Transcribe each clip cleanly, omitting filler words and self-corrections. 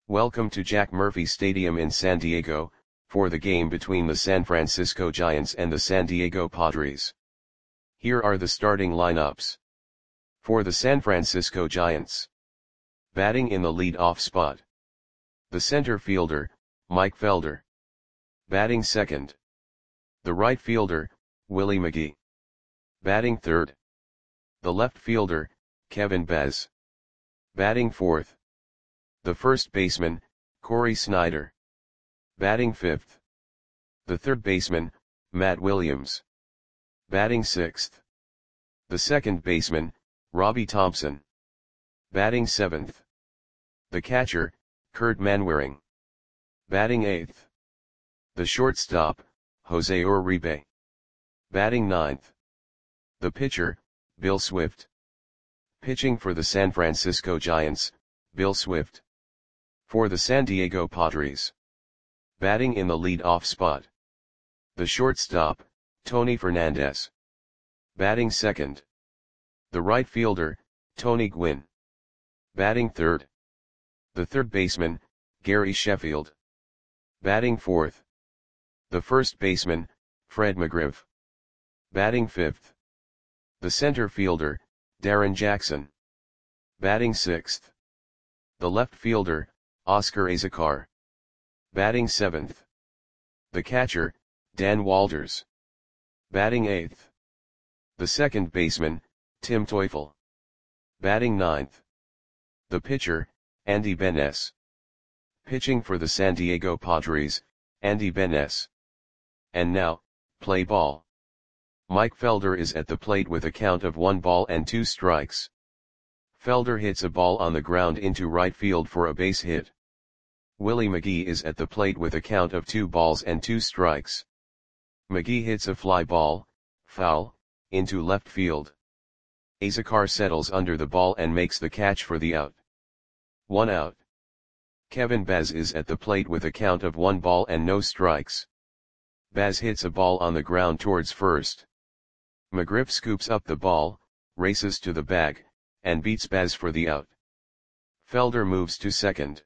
Welcome to Jack Murphy Stadium in San Diego, for the game between the San Francisco Giants and the San Diego Padres. Here are the starting lineups. For the San Francisco Giants. Batting in the lead-off spot. The center fielder, Mike Felder. Batting second. The right fielder, Willie McGee. Batting third. The left fielder, Kevin Bez. Batting fourth. The first baseman, Cory Snyder. Batting fifth. The third baseman, Matt Williams. Batting sixth. The second baseman, Robbie Thompson. Batting seventh. The catcher, Kurt Manwaring. Batting eighth. The shortstop, Jose Uribe. Batting ninth. The pitcher, Bill Swift. Pitching for the San Francisco Giants, Bill Swift. For the San Diego Padres. Batting in the lead-off spot. The shortstop, Tony Fernandez. Batting second. The right fielder, Tony Gwynn. Batting third. The third baseman, Gary Sheffield. Batting fourth. The first baseman, Fred McGriff. Batting fifth. The center fielder, Darren Jackson. Batting sixth. The left fielder, Oscar Azocar. Batting seventh. The catcher, Dan Walters. Batting eighth. The second baseman, Tim Teufel. Batting ninth. The pitcher, Andy Benes. Pitching for the San Diego Padres, Andy Benes. And now, play ball. Mike Felder is at the plate with a count of 1-2 strikes. Felder hits a ball on the ground into right field for a base hit. Willie McGee is at the plate with a count of 2-2 strikes. McGee hits a fly ball, foul, into left field. Azocar settles under the ball and makes the catch for the out. 1 out. Kevin Bez is at the plate with a count of 1-0 strikes. Bez hits a ball on the ground towards first. McGriff scoops up the ball, races to the bag, and beats Bez for the out. Felder moves to second.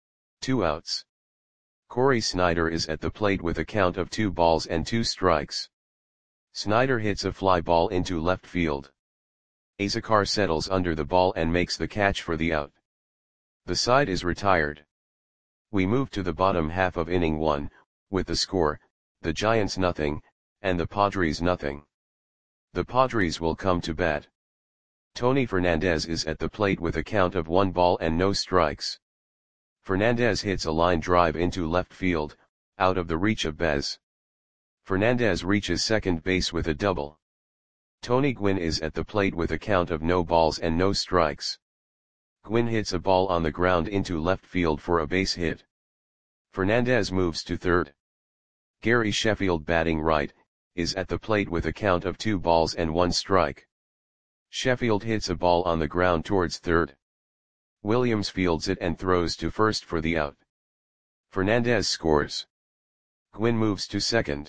2 outs. Cory Snyder is at the plate with a count of 2-2 strikes. Snyder hits a fly ball into left field. Azocar settles under the ball and makes the catch for the out. The side is retired. We move to the bottom half of inning 1, with the score, the Giants nothing, and the Padres nothing. The Padres will come to bat. Tony Fernandez is at the plate with a count of 1-0 strikes. Fernandez hits a line drive into left field, out of the reach of Bez. Fernandez reaches second base with a double. Tony Gwynn is at the plate with a count of 0 strikes. Gwynn hits a ball on the ground into left field for a base hit. Fernandez moves to third. Gary Sheffield, batting right, is at the plate with a count of 2-1 strike. Sheffield hits a ball on the ground towards third. Williams fields it and throws to first for the out. Fernandez scores. Gwynn moves to second.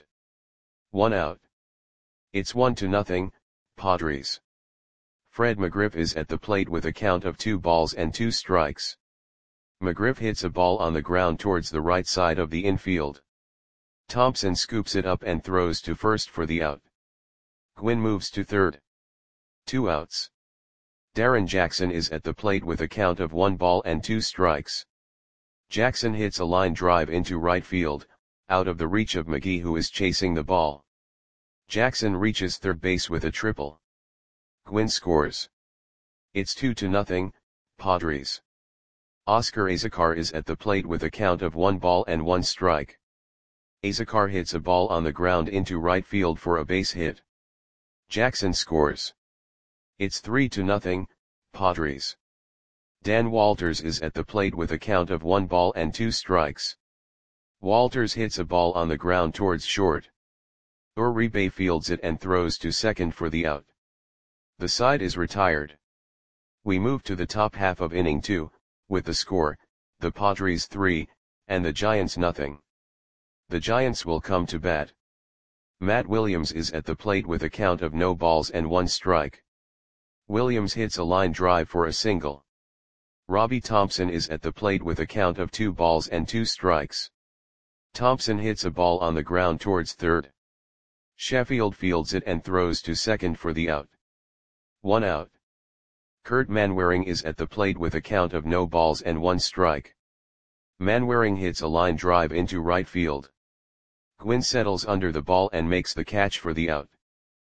1 out. It's 1-0, Padres. Fred McGriff is at the plate with a count of 2-2 strikes. McGriff hits a ball on the ground towards the right side of the infield. Thompson scoops it up and throws to first for the out. Gwynn moves to third. 2 outs. Darren Jackson is at the plate with a count of 1-2 strikes. Jackson hits a line drive into right field, out of the reach of McGee, who is chasing the ball. Jackson reaches third base with a triple. Gwynn scores. It's 2-0, Padres. Oscar Azocar is at the plate with a count of 1-1 strike. Azocar hits a ball on the ground into right field for a base hit. Jackson scores. It's 3-0, Padres. Dan Walters is at the plate with a count of 1-2 strikes. Walters hits a ball on the ground towards short. Uribe fields it and throws to second for the out. The side is retired. We move to the top half of inning 2, with the score, the Padres 3, and the Giants nothing. The Giants will come to bat. Matt Williams is at the plate with a count of 0-1 strike. Williams hits a line drive for a single. Robbie Thompson is at the plate with a count of 2 balls and 2 strikes. Thompson hits a ball on the ground towards third. Sheffield fields it and throws to second for the out. 1 out. Kurt Manwaring is at the plate with a count of no balls and 1 strike. Manwaring hits a line drive into right field. Gwynn settles under the ball and makes the catch for the out.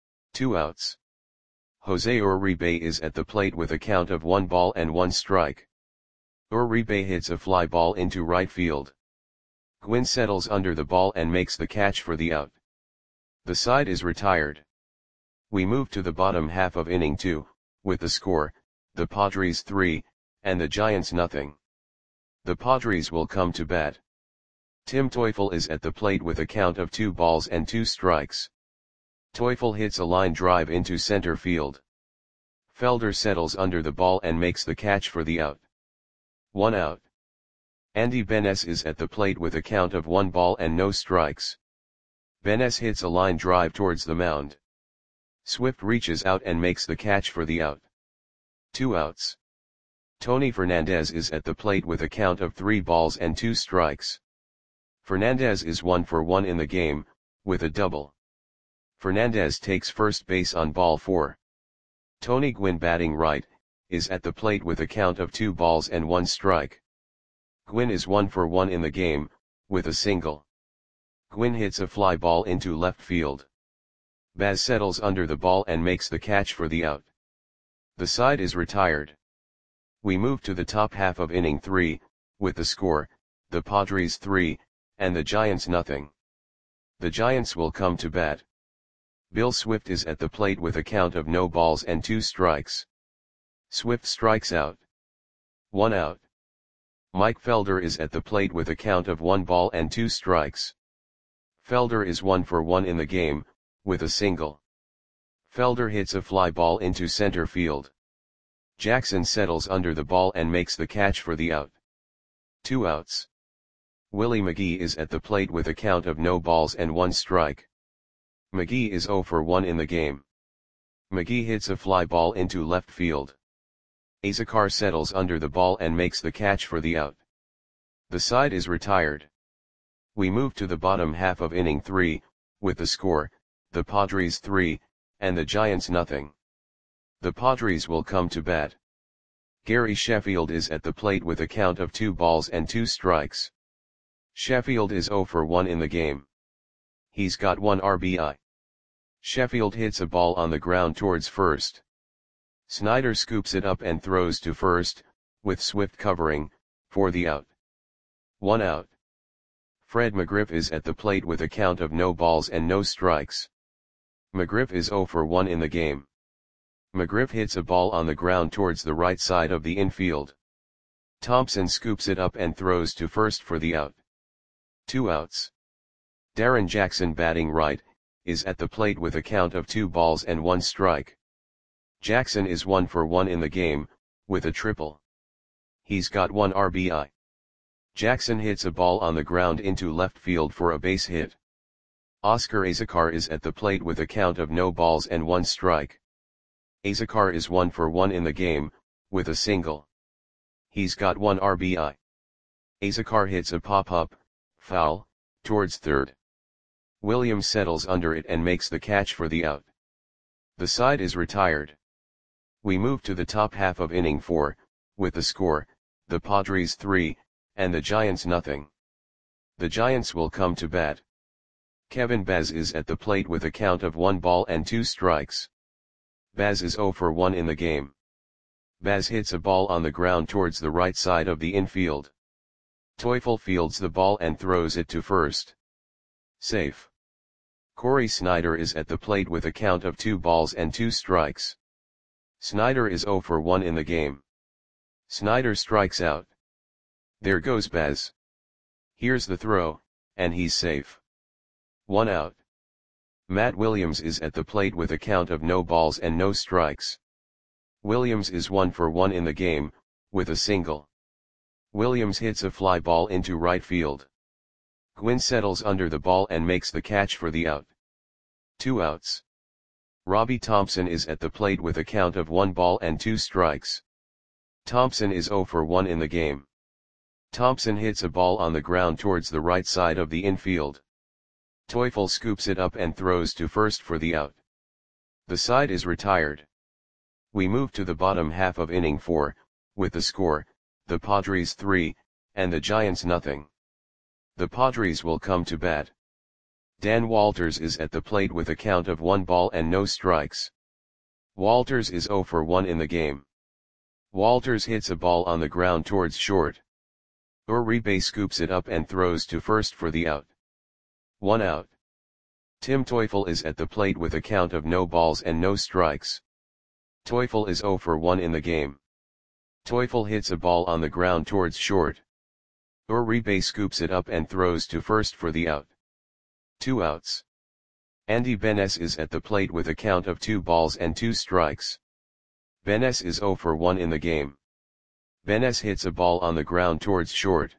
2 outs. Jose Uribe is at the plate with a count of 1 ball and 1 strike. Uribe hits a fly ball into right field. Gwynn settles under the ball and makes the catch for the out. The side is retired. We move to the bottom half of inning 2, with the score, the Padres 3, and the Giants nothing. The Padres will come to bat. Tim Teufel is at the plate with a count of 2 balls and 2 strikes. Teufel hits a line drive into center field. Felder settles under the ball and makes the catch for the out. 1 out. Andy Benes is at the plate with a count of 1 ball and no strikes. Benes hits a line drive towards the mound. Swift reaches out and makes the catch for the out. 2 outs. Tony Fernandez is at the plate with a count of 3 balls and 2 strikes. Fernandez is 1 for 1 in the game, with a double. Fernandez takes first base on ball 4. Tony Gwynn, batting right, is at the plate with a count of 2 balls and 1 strike. Gwynn is 1 for 1 in the game, with a single. Gwynn hits a fly ball into left field. Baz settles under the ball and makes the catch for the out. The side is retired. We move to the top half of inning 3, with the score, the Padres 3, and the Giants nothing. The Giants will come to bat. Bill Swift is at the plate with a count of no balls and 2 strikes. Swift strikes out. 1 out. Mike Felder is at the plate with a count of 1 ball and 2 strikes. Felder is 1 for 1 in the game, with a single. Felder hits a fly ball into center field. Jackson settles under the ball and makes the catch for the out. 2 outs. Willie McGee is at the plate with a count of no balls and 1 strike. McGee is 0 for 1 in the game. McGee hits a fly ball into left field. Azekar settles under the ball and makes the catch for the out. The side is retired. We move to the bottom half of inning 3, with the score, the Padres 3, and the Giants nothing. The Padres will come to bat. Gary Sheffield is at the plate with a count of 2 balls and 2 strikes. Sheffield is 0 for 1 in the game. He's got 1 RBI. Sheffield hits a ball on the ground towards first. Snyder scoops it up and throws to first, with Swift covering, for the out. 1 out. Fred McGriff is at the plate with a count of no balls and no strikes. McGriff is 0 for 1 in the game. McGriff hits a ball on the ground towards the right side of the infield. Thompson scoops it up and throws to first for the out. 2 outs. Darren Jackson, batting right, is at the plate with a count of 2 balls and 1 strike. Jackson is 1 for 1 in the game, with a triple. He's got 1 RBI. Jackson hits a ball on the ground into left field for a base hit. Oscar Azekar is at the plate with a count of no balls and 1 strike. Azekar is 1 for 1 in the game, with a single. He's got 1 RBI. Azekar hits a pop-up, foul, towards third. Williams settles under it and makes the catch for the out. The side is retired. We move to the top half of inning 4, with the score, the Padres 3, and the Giants nothing. The Giants will come to bat. Kevin Baz is at the plate with a count of 1 ball and 2 strikes. Baz is 0 for 1 in the game. Baz hits a ball on the ground towards the right side of the infield. Teufel fields the ball and throws it to first. Safe. Corey Snyder is at the plate with a count of 2 balls and 2 strikes. Snyder is 0 for 1 in the game. Snyder strikes out. There goes Baz. Here's the throw, and he's safe. 1 out. Matt Williams is at the plate with a count of no balls and no strikes. Williams is 1 for 1 in the game, with a single. Williams hits a fly ball into right field. Gwynn settles under the ball and makes the catch for the out. 2 outs. Robbie Thompson is at the plate with a count of 1 ball and 2 strikes. Thompson is 0 for 1 in the game. Thompson hits a ball on the ground towards the right side of the infield. Teufel scoops it up and throws to first for the out. The side is retired. We move to the bottom half of inning 4, with the score, the Padres 3, and the Giants nothing. The Padres will come to bat. Dan Walters is at the plate with a count of 1 ball and no strikes. Walters is 0 for 1 in the game. Walters hits a ball on the ground towards short. Uribe scoops it up and throws to first for the out. 1 out. Tim Teufel is at the plate with a count of no balls and no strikes. Teufel is 0 for 1 in the game. Teufel hits a ball on the ground towards short. Uribe scoops it up and throws to first for the out. 2 outs. Andy Benes is at the plate with a count of 2 balls and 2 strikes. Benes is 0 for 1 in the game. Benes hits a ball on the ground towards short.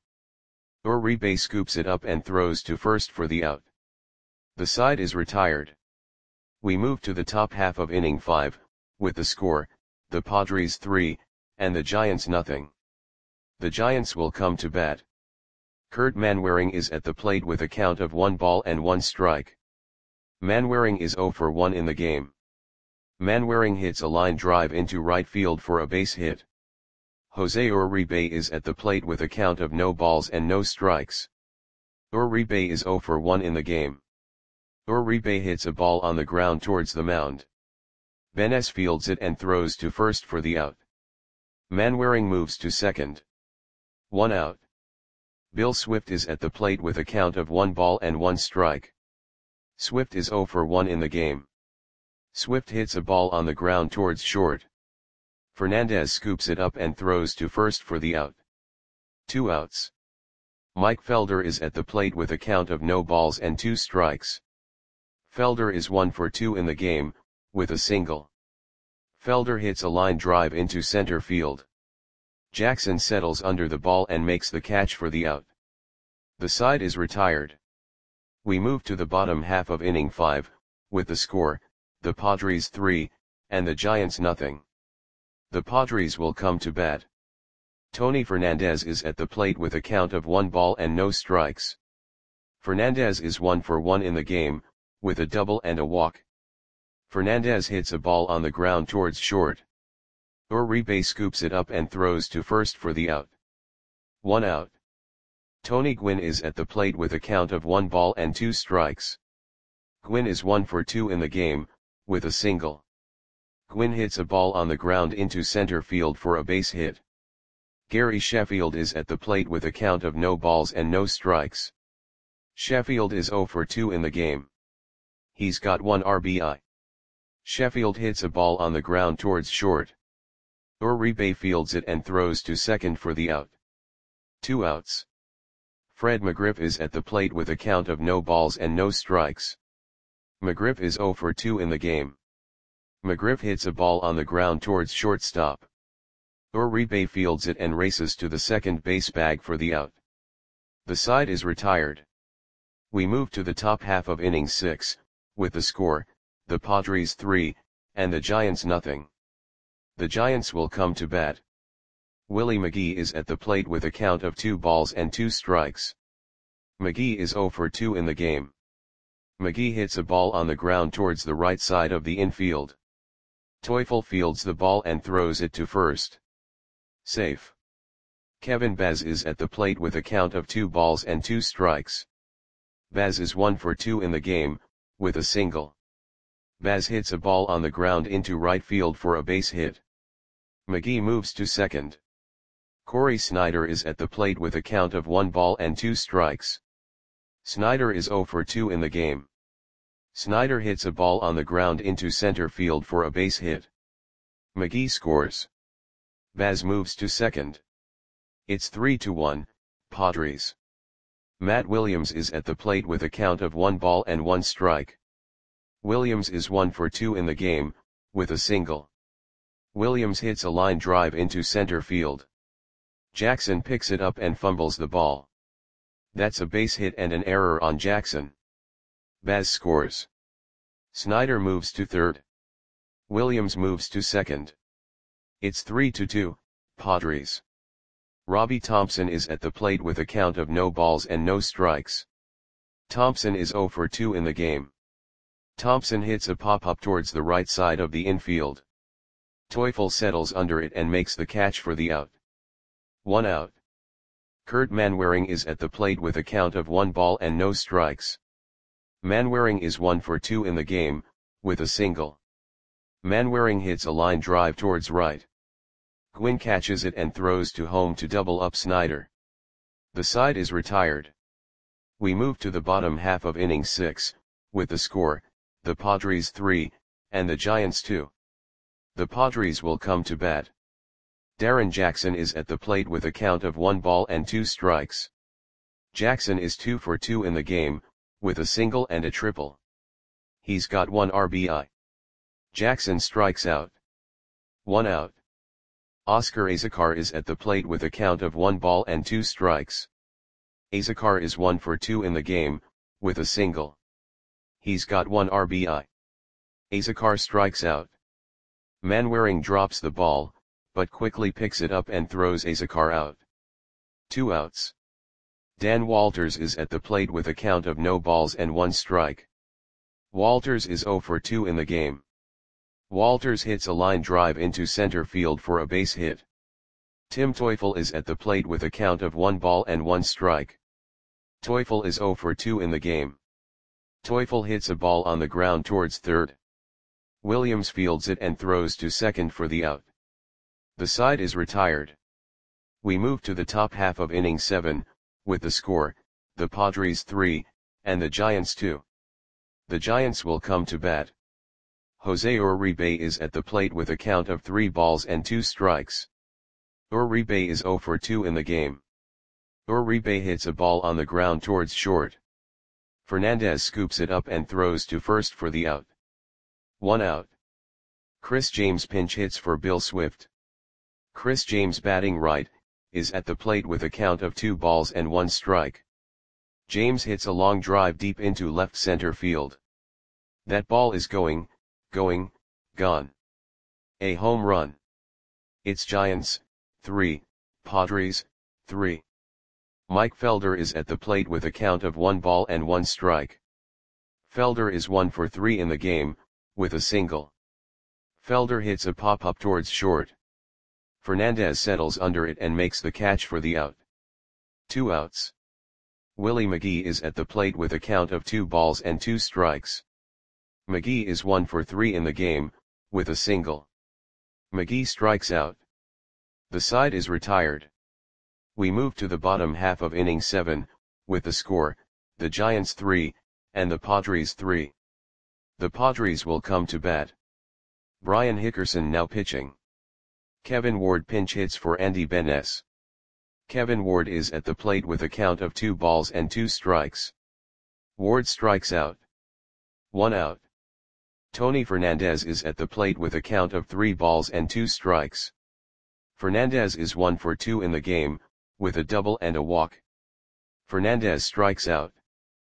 Uribe scoops it up and throws to first for the out. The side is retired. We move to the top half of inning 5, with the score, the Padres 3, and the Giants nothing. The Giants will come to bat. Kurt Manwaring is at the plate with a count of 1 ball and 1 strike. Manwaring is 0 for 1 in the game. Manwaring hits a line drive into right field for a base hit. Jose Uribe is at the plate with a count of no balls and no strikes. Uribe is 0 for 1 in the game. Uribe hits a ball on the ground towards the mound. Benes fields it and throws to first for the out. Manwaring moves to second. 1 out. Bill Swift is at the plate with a count of 1 ball and 1 strike. Swift is 0 for 1 in the game. Swift hits a ball on the ground towards short. Fernandez scoops it up and throws to first for the out. 2 outs. Mike Felder is at the plate with a count of no balls and 2 strikes. Felder is 1 for 2 in the game, with a single. Felder hits a line drive into center field. Jackson settles under the ball and makes the catch for the out. The side is retired. We move to the bottom half of inning 5, with the score, the Padres 3, and the Giants nothing. The Padres will come to bat. Tony Fernandez is at the plate with a count of 1 ball and no strikes. Fernandez is 1 for 1 in the game, with a double and a walk. Fernandez hits a ball on the ground towards short. Uribe scoops it up and throws to first for the out. 1 out. Tony Gwynn is at the plate with a count of 1 ball and 2 strikes. Gwynn is 1 for 2 in the game, with a single. Gwynn hits a ball on the ground into center field for a base hit. Gary Sheffield is at the plate with a count of no balls and no strikes. Sheffield is 0 for 2 in the game. He's got 1 RBI. Sheffield hits a ball on the ground towards short. Uribe fields it and throws to second for the out. 2 outs. Fred McGriff is at the plate with a count of no balls and no strikes. McGriff is 0 for 2 in the game. McGriff hits a ball on the ground towards shortstop. Uribe fields it and races to the second base bag for the out. The side is retired. We move to the top half of inning 6, with the score, the Padres 3, and the Giants nothing. The Giants will come to bat. Willie McGee is at the plate with a count of 2 balls and 2 strikes. McGee is 0 for 2 in the game. McGee hits a ball on the ground towards the right side of the infield. Teufel fields the ball and throws it to first. Safe. Kevin Baz is at the plate with a count of 2 balls and 2 strikes. Baz is 1 for 2 in the game, with a single. Baz hits a ball on the ground into right field for a base hit. McGee moves to second. Corey Snyder is at the plate with a count of 1 ball and 2 strikes. Snyder is 0 for 2 in the game. Snyder hits a ball on the ground into center field for a base hit. McGee scores. Baz moves to second. It's 3-1, Padres. Matt Williams is at the plate with a count of 1 ball and 1 strike. Williams is 1 for 2 in the game, with a single. Williams hits a line drive into center field. Jackson picks it up and fumbles the ball. That's a base hit and an error on Jackson. Baz scores. Snyder moves to third. Williams moves to second. It's 3-2, Padres. Robbie Thompson is at the plate with a count of no balls and no strikes. Thompson is 0 for 2 in the game. Thompson hits a pop-up towards the right side of the infield. Teufel settles under it and makes the catch for the out. 1 out. Kurt Manwaring is at the plate with a count of 1 ball and no strikes. Manwaring is 1 for 2 in the game, with a single. Manwaring hits a line drive towards right. Gwynn catches it and throws to home to double up Snyder. The side is retired. We move to the bottom half of inning 6, with the score, the Padres 3, and the Giants 2. The Padres will come to bat. Darren Jackson is at the plate with a count of 1 ball and 2 strikes. Jackson is 2 for 2 in the game, with a single and a triple. He's got 1 RBI. Jackson strikes out. 1 out. Oscar Azocar is at the plate with a count of 1 ball and 2 strikes. Azocar is 1 for 2 in the game, with a single. He's got 1 RBI. Azocar strikes out. Manwaring drops the ball, but quickly picks it up and throws Azocar out. 2 outs. Dan Walters is at the plate with a count of no balls and 1 strike. Walters is 0 for 2 in the game. Walters hits a line drive into center field for a base hit. Tim Teufel is at the plate with a count of 1 ball and 1 strike. Teufel is 0 for 2 in the game. Teufel hits a ball on the ground towards third. Williams fields it and throws to second for the out. The side is retired. We move to the top half of inning 7, with the score, the Padres 3, and the Giants 2. The Giants will come to bat. Jose Uribe is at the plate with a count of 3 balls and 2 strikes. Uribe is 0 for 2 in the game. Uribe hits a ball on the ground towards short. Fernandez scoops it up and throws to first for the out. 1 out. Chris James pinch hits for Bill Swift. Chris James, batting right, is at the plate with a count of 2 balls and 1 strike. James hits a long drive deep into left center field. That ball is going, gone. A home run. It's Giants 3, Padres 3. Mike Felder is at the plate with a count of 1 ball and 1 strike. Felder is 1 for 3 in the game, with a single. Felder hits a pop-up towards short. Fernandez settles under it and makes the catch for the out. 2 outs. Willie McGee is at the plate with a count of 2 balls and 2 strikes. McGee is 1 for 3 in the game, with a single. McGee strikes out. The side is retired. We move to the bottom half of inning 7, with the score, the Giants 3, and the Padres 3. The Padres will come to bat. Brian Hickerson now pitching. Kevin Ward pinch hits for Andy Benes. Kevin Ward is at the plate with a count of 2 balls and 2 strikes. Ward strikes out. 1 out. Tony Fernandez is at the plate with a count of 3 balls and 2 strikes. Fernandez is 1 for 2 in the game, with a double and a walk. Fernandez strikes out.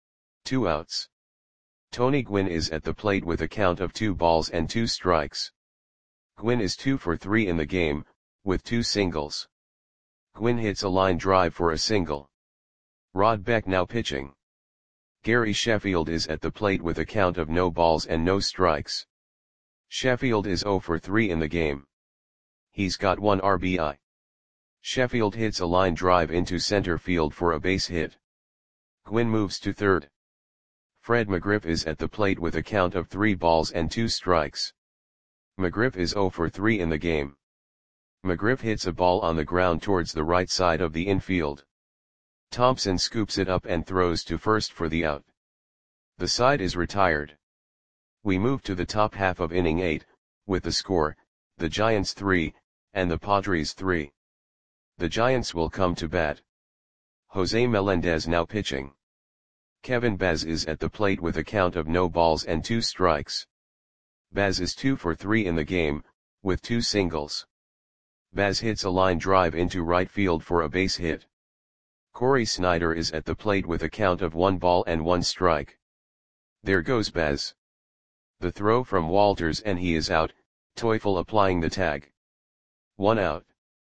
2 outs. Tony Gwynn is at the plate with a count of 2 balls and 2 strikes. Gwynn is 2 for 3 in the game, with 2 singles. Gwynn hits a line drive for a single. Rod Beck now pitching. Gary Sheffield is at the plate with a count of no balls and no strikes. Sheffield is 0 for 3 in the game. He's got 1 RBI. Sheffield hits a line drive into center field for a base hit. Gwynn moves to third. Fred McGriff is at the plate with a count of 3 balls and 2 strikes. McGriff is 0 for 3 in the game. McGriff hits a ball on the ground towards the right side of the infield. Thompson scoops it up and throws to first for the out. The side is retired. We move to the top half of inning 8, with the score, the Giants 3, and the Padres 3. The Giants will come to bat. Jose Melendez now pitching. Kevin Baz is at the plate with a count of no balls and 2 strikes. Baz is 2 for 3 in the game, with 2 singles. Baz hits a line drive into right field for a base hit. Corey Snyder is at the plate with a count of 1 ball and 1 strike. There goes Baz. The throw from Walters and he is out, Teufel applying the tag. 1 out.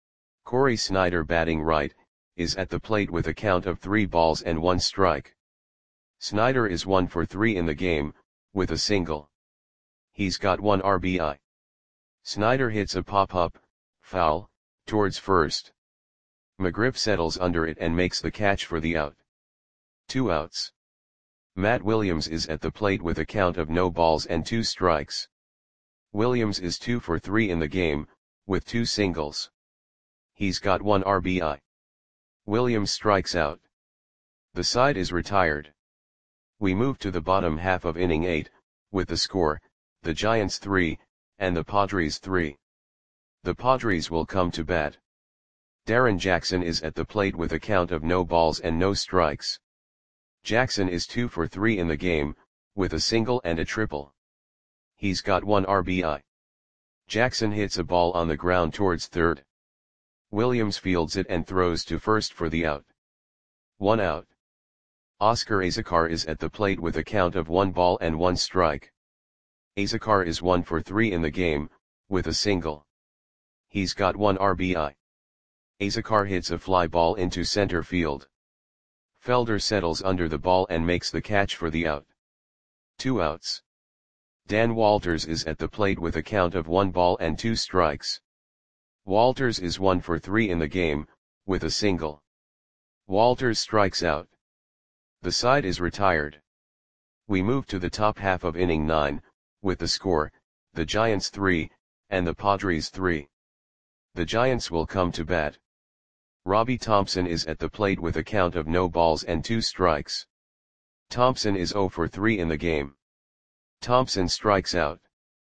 Corey Snyder, batting right, is at the plate with a count of 3 balls and 1 strike. Snyder is 1 for 3 in the game, with a single. He's got 1 RBI. Snyder hits a pop-up, foul, towards first. McGriff settles under it and makes the catch for the out. 2 outs. Matt Williams is at the plate with a count of no balls and 2 strikes. Williams is 2 for 3 in the game, with 2 singles. He's got 1 RBI. Williams strikes out. The side is retired. We move to the bottom half of inning 8, with the score, the Giants 3, and the Padres 3. The Padres will come to bat. Darren Jackson is at the plate with a count of no balls and no strikes. Jackson is 2 for 3 in the game, with a single and a triple. He's got 1 RBI. Jackson hits a ball on the ground towards third. Williams fields it and throws to first for the out. 1 out. Oscar Azocar is at the plate with a count of 1 ball and 1 strike. Azocar is 1 for 3 in the game, with a single. He's got 1 RBI. Azocar hits a fly ball into center field. Felder settles under the ball and makes the catch for the out. 2 outs. Dan Walters is at the plate with a count of 1 ball and 2 strikes. Walters is 1 for 3 in the game, with a single. Walters strikes out. The side is retired. We move to the top half of inning 9, with the score, the Giants 3, and the Padres 3. The Giants will come to bat. Robbie Thompson is at the plate with a count of no balls and 2 strikes. Thompson is 0 for 3 in the game. Thompson strikes out.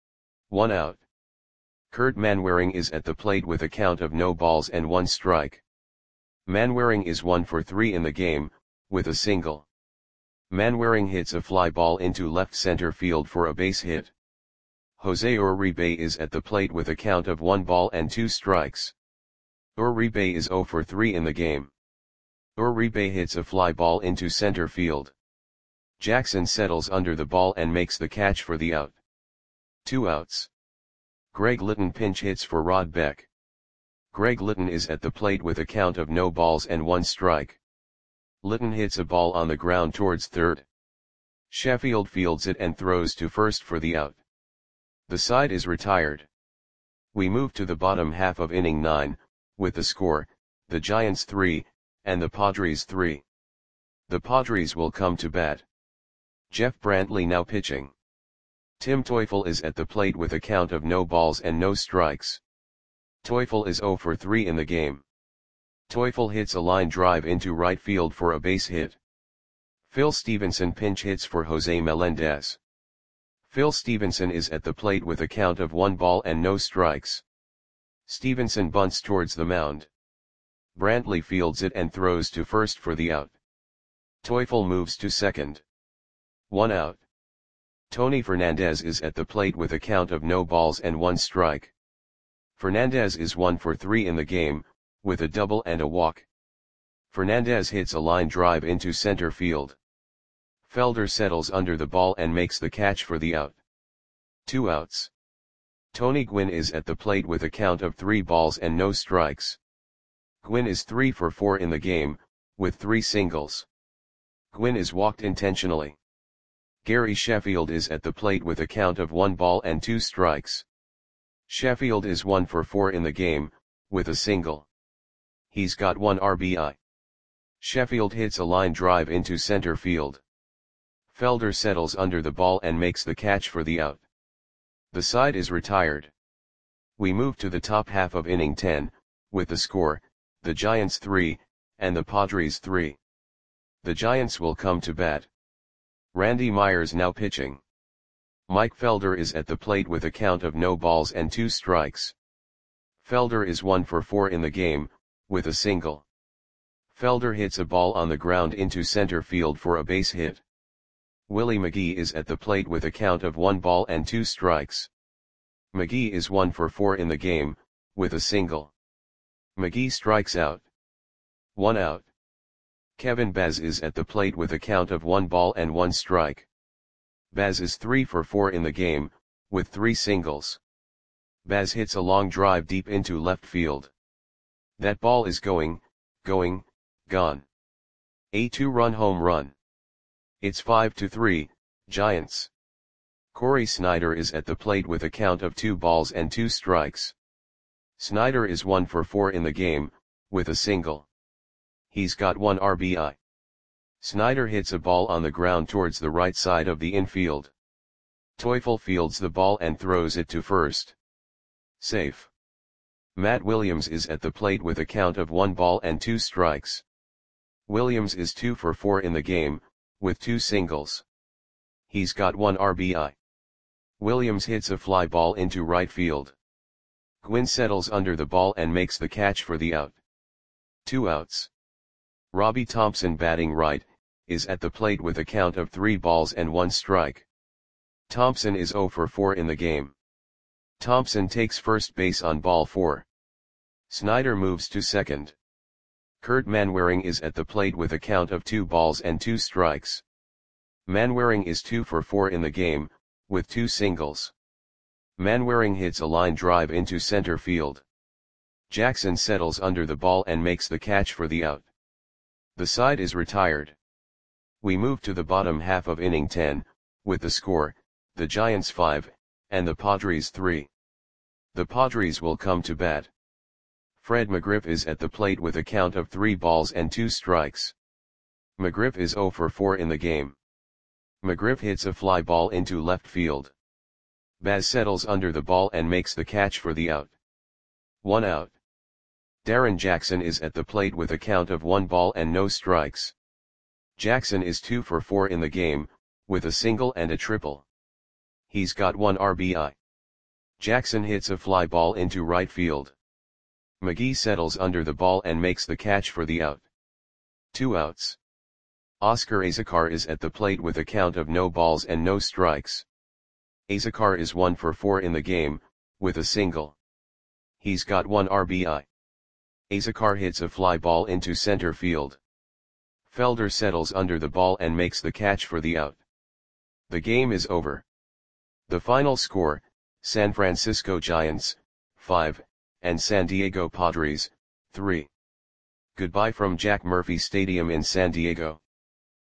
1 out. Kurt Manwaring is at the plate with a count of no balls and 1 strike. Manwaring is 1 for 3 in the game, with a single. Manwaring hits a fly ball into left center field for a base hit. Jose Uribe is at the plate with a count of 1 ball and 2 strikes. Uribe is 0 for 3 in the game. Uribe hits a fly ball into center field. Jackson settles under the ball and makes the catch for the out. 2 outs. Greg Litton pinch hits for Rod Beck. Greg Litton is at the plate with a count of no balls and 1 strike. Litton hits a ball on the ground towards third. Sheffield fields it and throws to first for the out. The side is retired. We move to the bottom half of inning 9, with the score, the Giants 3, and the Padres 3. The Padres will come to bat. Jeff Brantley now pitching. Tim Teufel is at the plate with a count of no balls and no strikes. Teufel is 0 for 3 in the game. Teufel hits a line drive into right field for a base hit. Phil Stevenson pinch hits for Jose Melendez. Phil Stevenson is at the plate with a count of 1 ball and no strikes. Stevenson bunts towards the mound. Brantley fields it and throws to first for the out. Teufel moves to second. 1 out. Tony Fernandez is at the plate with a count of no balls and 1 strike. Fernandez is 1 for 3 in the game, with a double and a walk. Fernandez hits a line drive into center field. Felder settles under the ball and makes the catch for the out. 2 outs. Tony Gwynn is at the plate with a count of 3 balls and no strikes. Gwynn is 3 for 4 in the game, with 3 singles. Gwynn is walked intentionally. Gary Sheffield is at the plate with a count of 1 ball and 2 strikes. Sheffield is 1 for 4 in the game, with a single. He's got 1 RBI. Sheffield hits a line drive into center field. Felder settles under the ball and makes the catch for the out. The side is retired. We move to the top half of inning 10, with the score, the Giants 3, and the Padres 3. The Giants will come to bat. Randy Myers now pitching. Mike Felder is at the plate with a count of no balls and 2 strikes. Felder is 1 for 4 in the game, with a single. Felder hits a ball on the ground into center field for a base hit. Willie McGee is at the plate with a count of 1 ball and 2 strikes. McGee is 1 for 4 in the game, with a single. McGee strikes out. 1 out. Kevin Baz is at the plate with a count of 1 ball and 1 strike. Baz is 3 for 4 in the game, with 3 singles. Baz hits a long drive deep into left field. That ball is going, gone. A 2-run home run. It's 5-3, Giants. Corey Snyder is at the plate with a count of 2 balls and 2 strikes. Snyder is 1 for 4 in the game, with a single. He's got 1 RBI. Snyder hits a ball on the ground towards the right side of the infield. Teufel fields the ball and throws it to first. Safe. Matt Williams is at the plate with a count of 1 ball and 2 strikes. Williams is 2 for 4 in the game, with 2 singles. He's got 1 RBI. Williams hits a fly ball into right field. Gwynn settles under the ball and makes the catch for the out. 2 outs. Robbie Thompson, batting right, is at the plate with a count of 3 balls and 1 strike. Thompson is 0 for 4 in the game. Thompson takes first base on ball 4. Snyder moves to second. Kurt Manwaring is at the plate with a count of 2 balls and 2 strikes. Manwaring is 2 for 4 in the game, with 2 singles. Manwaring hits a line drive into center field. Jackson settles under the ball and makes the catch for the out. The side is retired. We move to the bottom half of inning 10, with the score, the Giants 5, and the Padres 3. The Padres will come to bat. Fred McGriff is at the plate with a count of 3 balls and 2 strikes. McGriff is 0 for 4 in the game. McGriff hits a fly ball into left field. Baz settles under the ball and makes the catch for the out. 1 out. Darren Jackson is at the plate with a count of 1 ball and no strikes. Jackson is 2 for 4 in the game, with a single and a triple. He's got 1 RBI. Jackson hits a fly ball into right field. McGee settles under the ball and makes the catch for the out. 2 outs. Oscar Azocar is at the plate with a count of no balls and no strikes. Azocar is 1 for 4 in the game, with a single. He's got 1 RBI. Azocar hits a fly ball into center field. Felder settles under the ball and makes the catch for the out. The game is over. The final score, San Francisco Giants, 5, and San Diego Padres, 3. Goodbye from Jack Murphy Stadium in San Diego.